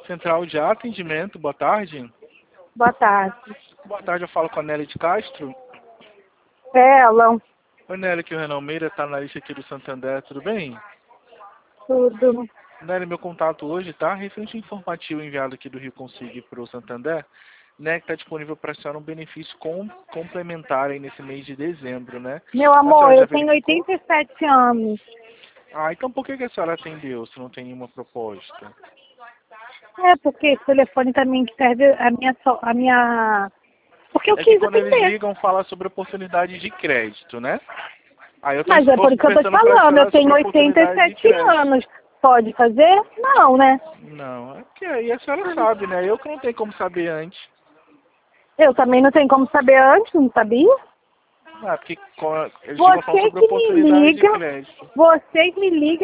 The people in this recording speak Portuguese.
Central de atendimento, boa tarde. Boa tarde. Boa tarde, eu falo com a Nelly de Castro. É, ela. Oi, Nelly, que o Renan Meira está na lista aqui do Santander, tudo bem? Tudo. Nelly, meu contato hoje, tá? Referente informativo enviado aqui do Rio Consig para o Santander, né, que está disponível para a senhora um benefício complementar aí nesse mês de dezembro, né? Meu A amor, senhora já eu tenho verificou? 87 anos. Ah, então por que a senhora atendeu se não tem nenhuma proposta? É, porque esse telefone também que serve a minha... Porque eu É que quis quando eles atender. ligam, fala sobre oportunidade de crédito, né? Aí eu tô Mas é por isso que eu tô te pensando para a falando, eu senhora tenho sobre oportunidade de 87 crédito. anos. Pode fazer? Não, né? Não, é porque aí a senhora sabe, né? Eu que não tenho como saber antes. Eu também não tenho como saber antes, não sabia? Ah, porque eles ficam falando Você sobre que me oportunidade de liga, crédito. você que me liga